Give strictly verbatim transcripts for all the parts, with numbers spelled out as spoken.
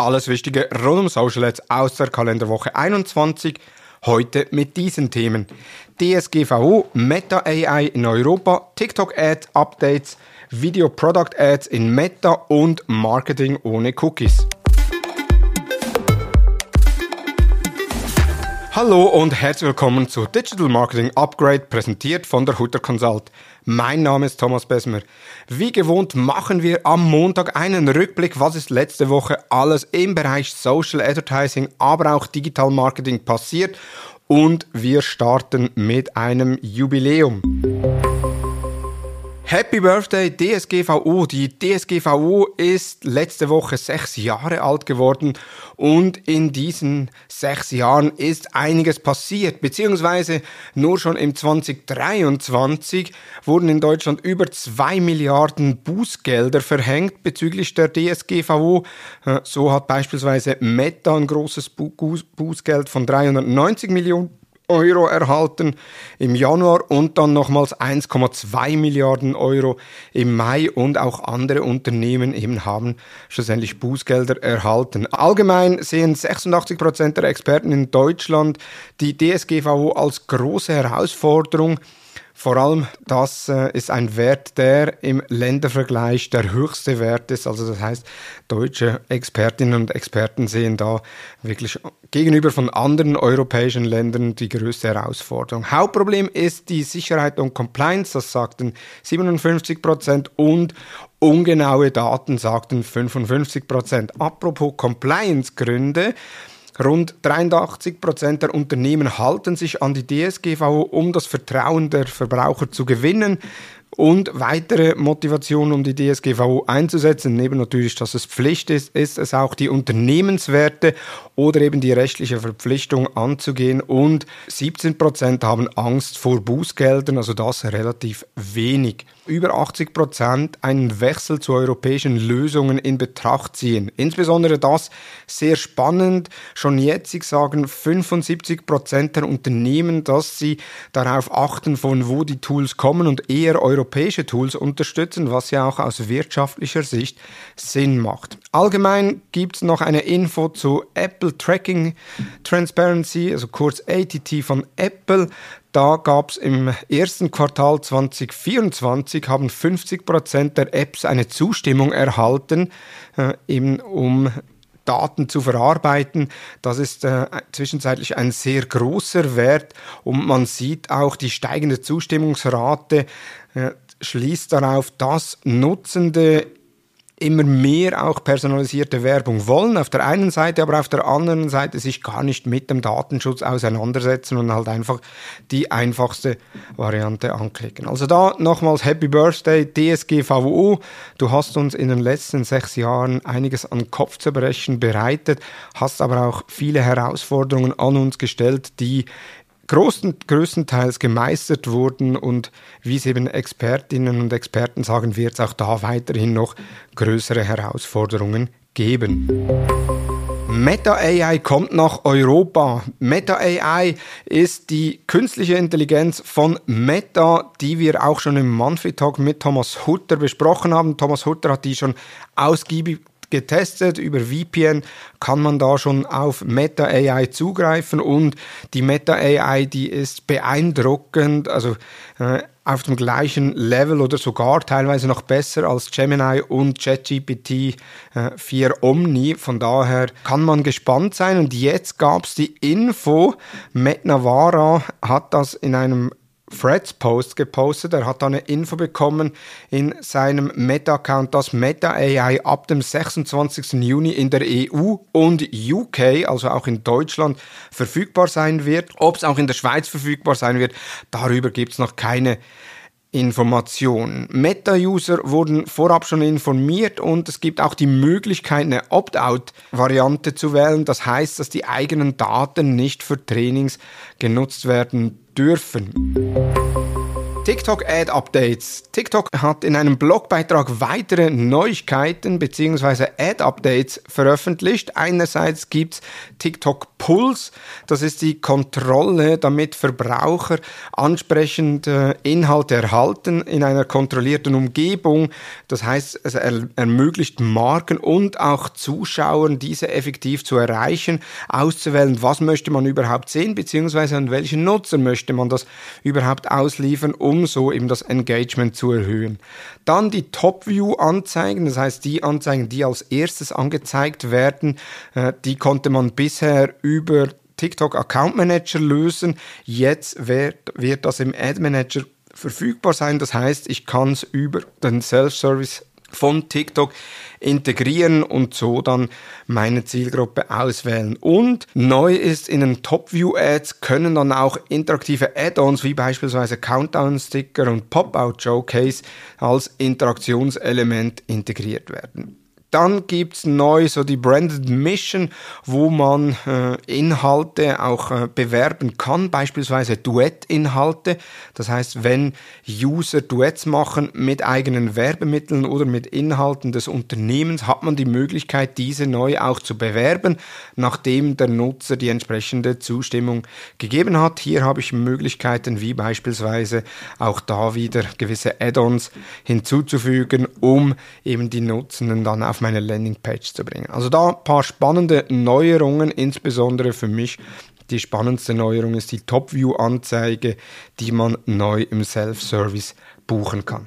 alles Wichtige rund um Social Ads aus der Kalenderwoche einundzwanzig. Heute mit diesen Themen: D S G V O, Meta A I in Europa, TikTok Ad Updates, Video Product Ads in Meta und Marketing ohne Cookies. Hallo und herzlich willkommen zu Digital Marketing Upgrade, präsentiert von der Hutter Consult. Mein Name ist Thomas Besmer. Wie gewohnt machen wir am Montag einen Rückblick, was ist letzte Woche alles im Bereich Social Advertising, aber auch Digital Marketing passiert, und wir starten mit einem Jubiläum. Happy Birthday D S G V O. Die D S G V O ist letzte Woche sechs Jahre alt geworden und in diesen sechs Jahren ist einiges passiert, beziehungsweise nur schon im zwanzig dreiundzwanzig wurden in Deutschland über zwei Milliarden Bußgelder verhängt bezüglich der D S G V O. So hat beispielsweise Meta ein großes Bu- Bußgeld von dreihundertneunzig Millionen Euro erhalten im Januar und dann nochmals eins Komma zwei Milliarden Euro im Mai, und auch andere Unternehmen eben haben schlussendlich Bußgelder erhalten. Allgemein sehen sechsundachtzig Prozent der Experten in Deutschland die D S G V O als große Herausforderung. Vor allem das äh, ist ein Wert, der im Ländervergleich der höchste Wert ist. Also das heißt, deutsche Expertinnen und Experten sehen da wirklich gegenüber von anderen europäischen Ländern die größte Herausforderung. Hauptproblem ist die Sicherheit und Compliance, das sagten siebenundfünfzig Prozent, und ungenaue Daten sagten fünfundfünfzig Prozent. Apropos Compliance-Gründe: Rund dreiundachtzig Prozent der Unternehmen halten sich an die D S G V O, um das Vertrauen der Verbraucher zu gewinnen. Und weitere Motivation, um die D S G V O einzusetzen, neben natürlich, dass es Pflicht ist, ist es auch die Unternehmenswerte oder eben die rechtliche Verpflichtung anzugehen. Und siebzehn Prozent haben Angst vor Bußgeldern, also das relativ wenig. Über achtzig Prozent einen Wechsel zu europäischen Lösungen in Betracht ziehen. Insbesondere das sehr spannend. Schon jetzt sagen fünfundsiebzig Prozent der Unternehmen, dass sie darauf achten, von wo die Tools kommen, und eher europäische Tools unterstützen, was ja auch aus wirtschaftlicher Sicht Sinn macht. Allgemein gibt es noch eine Info zu Apple Tracking Transparency, also kurz A T T von Apple. Da gab es im ersten Quartal zwanzig vierundzwanzig, haben fünfzig Prozent der Apps eine Zustimmung erhalten, äh, eben um Daten zu verarbeiten. Das ist äh, zwischenzeitlich ein sehr großer Wert, und man sieht auch, die steigende Zustimmungsrate äh, schließt darauf, dass Nutzende immer mehr auch personalisierte Werbung wollen, auf der einen Seite, aber auf der anderen Seite sich gar nicht mit dem Datenschutz auseinandersetzen und halt einfach die einfachste Variante anklicken. Also da nochmals Happy Birthday D S G V O. Du hast uns in den letzten sechs Jahren einiges an Kopfzerbrechen bereitet, hast aber auch viele Herausforderungen an uns gestellt, die Großen, größtenteils gemeistert wurden, und wie es eben Expertinnen und Experten sagen, wird es auch da weiterhin noch größere Herausforderungen geben. Meta A I kommt nach Europa. Meta A I ist die künstliche Intelligenz von Meta, die wir auch schon im Monthly Talk mit Thomas Hutter besprochen haben. Thomas Hutter hat die schon ausgiebig getestet. Über V P N kann man da schon auf Meta A I zugreifen, und die Meta A I, die ist beeindruckend, also äh, auf dem gleichen Level oder sogar teilweise noch besser als Gemini und ChatGPT äh, vier Omni. Von daher kann man gespannt sein. Und jetzt gab es die Info, Matt Navarra hat das in einem Threads-Post gepostet. Er hat da eine Info bekommen in seinem Meta-Account, dass Meta A I ab dem sechsundzwanzigsten Juni in der E U und U K, also auch in Deutschland, verfügbar sein wird. Ob es auch in der Schweiz verfügbar sein wird, darüber gibt es noch keine Informationen. Meta-User wurden vorab schon informiert, und es gibt auch die Möglichkeit, eine Opt-out-Variante zu wählen. Das heißt, dass die eigenen Daten nicht für Trainings genutzt werden dürfen. TikTok Ad Updates. TikTok hat in einem Blogbeitrag weitere Neuigkeiten bzw. Ad Updates veröffentlicht. Einerseits gibt es TikTok Pulse, das ist die Kontrolle, damit Verbraucher ansprechende Inhalte erhalten in einer kontrollierten Umgebung. Das heißt, es er- ermöglicht Marken und auch Zuschauern, diese effektiv zu erreichen, auszuwählen, was möchte man überhaupt sehen bzw. an welchen Nutzer möchte man das überhaupt ausliefern, um so eben das Engagement zu erhöhen. Dann die Top-View-Anzeigen, das heißt die Anzeigen, die als erstes angezeigt werden, äh, die konnte man bisher über TikTok Account Manager lösen. Jetzt wird, wird das im Ad Manager verfügbar sein. Das heißt, ich kann es über den Self-Service von TikTok integrieren und so dann meine Zielgruppe auswählen. Und neu ist, in den Top-View-Ads können dann auch interaktive Add-ons wie beispielsweise Countdown-Sticker und Pop-Out-Showcase als Interaktionselement integriert werden. Dann gibt's neu so die Branded Mission, wo man äh, Inhalte auch äh, bewerben kann, beispielsweise Duettinhalte. Das heißt, wenn User Duets machen mit eigenen Werbemitteln oder mit Inhalten des Unternehmens, hat man die Möglichkeit, diese neu auch zu bewerben, nachdem der Nutzer die entsprechende Zustimmung gegeben hat. Hier habe ich Möglichkeiten wie beispielsweise auch da wieder gewisse Add-ons hinzuzufügen, um eben die Nutzenden dann auf meine Landingpage zu bringen. Also da ein paar spannende Neuerungen, insbesondere für mich. Die spannendste Neuerung ist die Top-View-Anzeige, die man neu im Self-Service buchen kann.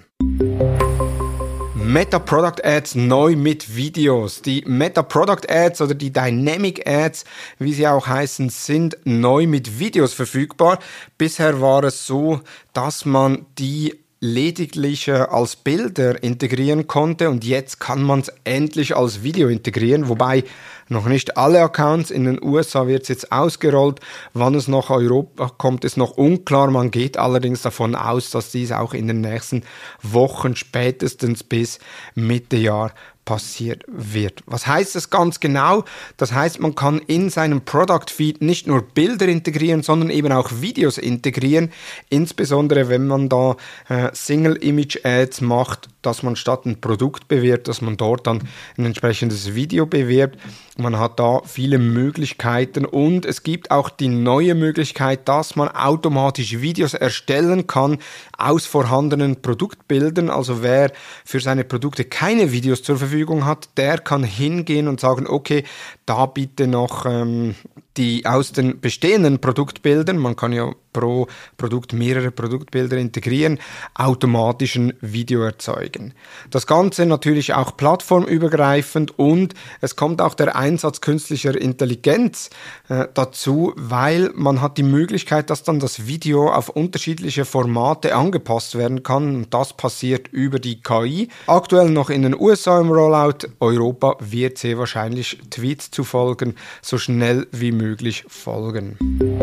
Meta Product Ads neu mit Videos. Die Meta Product Ads oder die Dynamic Ads, wie sie auch heißen, sind neu mit Videos verfügbar. Bisher war es so, dass man die lediglich als Bilder integrieren konnte und jetzt kann man es endlich als Video integrieren, wobei noch nicht alle Accounts. In den U S A wird es jetzt ausgerollt. Wann es nach Europa kommt, ist noch unklar. Man geht allerdings davon aus, dass dies auch in den nächsten Wochen spätestens bis Mitte Jahr passiert wird. Was heißt das ganz genau? Das heißt, man kann in seinem Product Feed nicht nur Bilder integrieren, sondern eben auch Videos integrieren, insbesondere wenn man da äh, Single Image Ads macht, dass man statt ein Produkt bewirbt, dass man dort dann ein entsprechendes Video bewirbt. Man hat da viele Möglichkeiten und es gibt auch die neue Möglichkeit, dass man automatisch Videos erstellen kann aus vorhandenen Produktbildern. Also wer für seine Produkte keine Videos zur Verfügung hat, der kann hingehen und sagen, okay, da bitte noch ähm, die aus den bestehenden Produktbildern, man kann ja pro Produkt mehrere Produktbilder integrieren, automatisch ein Video erzeugen. Das Ganze natürlich auch plattformübergreifend und es kommt auch der Einsatz künstlicher Intelligenz äh, dazu, weil man hat die Möglichkeit, dass dann das Video auf unterschiedliche Formate angepasst werden kann und das passiert über die K I. Aktuell noch in den U S A im Rollout, Europa wird sehr wahrscheinlich Tweets zu folgen, so schnell wie möglich folgen.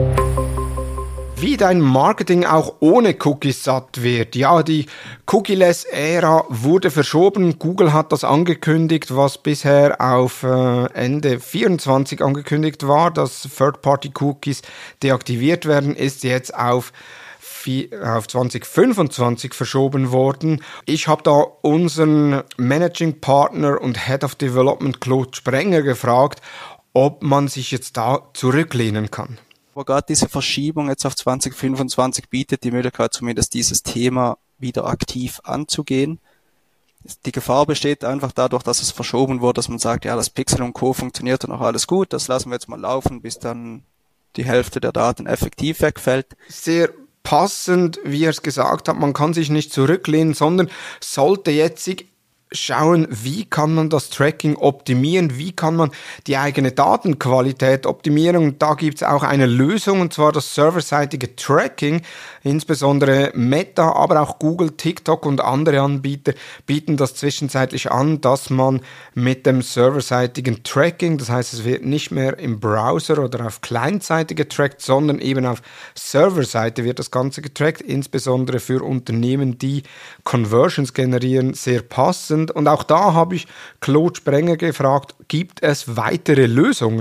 Wie dein Marketing auch ohne Cookies satt wird. Ja, die Cookieless-Ära wurde verschoben. Google hat das angekündigt, was bisher auf äh, Ende vierundzwanzig angekündigt war, dass Third-Party-Cookies deaktiviert werden, ist jetzt auf auf zwanzig fünfundzwanzig verschoben worden. Ich habe da unseren Managing Partner und Head of Development Claude Sprenger gefragt, ob man sich jetzt da zurücklehnen kann. Aber gerade diese Verschiebung jetzt auf zwanzig fünfundzwanzig bietet die Möglichkeit, zumindest dieses Thema wieder aktiv anzugehen. Die Gefahr besteht einfach dadurch, dass es verschoben wurde, dass man sagt, ja, das Pixel und Co. funktioniert und auch alles gut, das lassen wir jetzt mal laufen, bis dann die Hälfte der Daten effektiv wegfällt. Sehr passend, wie er es gesagt hat, man kann sich nicht zurücklehnen, sondern sollte jetzt schauen, wie kann man das Tracking optimieren, wie kann man die eigene Datenqualität optimieren. Und da gibt es auch eine Lösung, und zwar das serverseitige Tracking. Insbesondere Meta, aber auch Google, TikTok und andere Anbieter bieten das zwischenzeitlich an, dass man mit dem serverseitigen Tracking, das heißt, es wird nicht mehr im Browser oder auf Client-Seite getrackt, sondern eben auf Serverseite wird das Ganze getrackt, insbesondere für Unternehmen, die Conversions generieren, sehr passend. Und auch da habe ich Claude Sprenger gefragt, gibt es weitere Lösungen?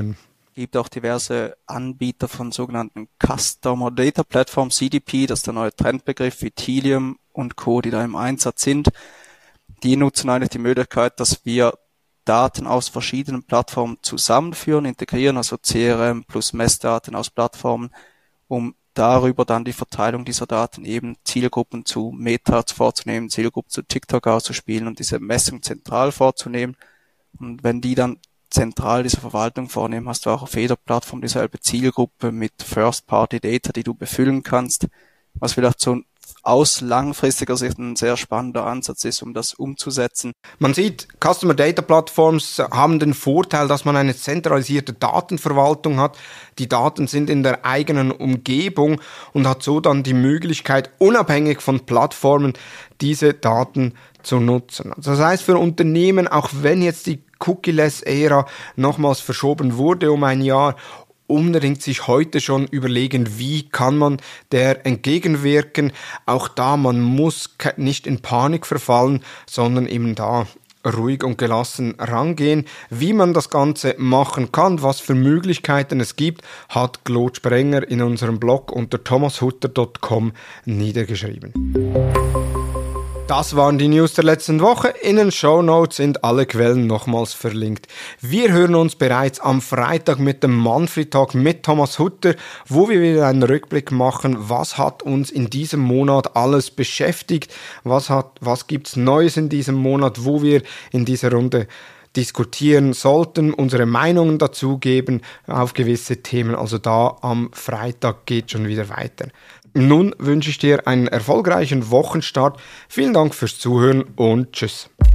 gibt auch diverse Anbieter von sogenannten Customer Data Platform, C D P, das ist der neue Trendbegriff, wie Tilium und Co., die da im Einsatz sind. Die nutzen eigentlich die Möglichkeit, dass wir Daten aus verschiedenen Plattformen zusammenführen, integrieren, also C R M plus Messdaten aus Plattformen, um darüber dann die Verteilung dieser Daten eben Zielgruppen zu Meta vorzunehmen, Zielgruppen zu TikTok auszuspielen und diese Messung zentral vorzunehmen. Und wenn die dann zentral diese Verwaltung vornehmen, hast du auch auf jeder Plattform dieselbe Zielgruppe mit First-Party-Data, die du befüllen kannst, was vielleicht so aus langfristiger Sicht ein sehr spannender Ansatz ist, um das umzusetzen. Man sieht, Customer Data Platforms haben den Vorteil, dass man eine zentralisierte Datenverwaltung hat. Die Daten sind in der eigenen Umgebung und hat so dann die Möglichkeit, unabhängig von Plattformen, diese Daten zu nutzen. Also das heißt für Unternehmen, auch wenn jetzt die Cookie-less-Ära nochmals verschoben wurde um ein Jahr, unbedingt sich heute schon überlegen, wie kann man der entgegenwirken. Auch da, man muss nicht in Panik verfallen, sondern eben da ruhig und gelassen rangehen. Wie man das Ganze machen kann, was für Möglichkeiten es gibt, hat Claude Sprenger in unserem Blog unter thomas hutter punkt com niedergeschrieben. Das waren die News der letzten Woche. In den Shownotes sind alle Quellen nochmals verlinkt. Wir hören uns bereits am Freitag mit dem Manfred Talk mit Thomas Hutter, wo wir wieder einen Rückblick machen, was hat uns in diesem Monat alles beschäftigt, was hat, was gibt's Neues in diesem Monat, wo wir in dieser Runde diskutieren sollten, unsere Meinungen dazugeben auf gewisse Themen. Also da am Freitag geht schon wieder weiter. Nun wünsche ich dir einen erfolgreichen Wochenstart. Vielen Dank fürs Zuhören und tschüss.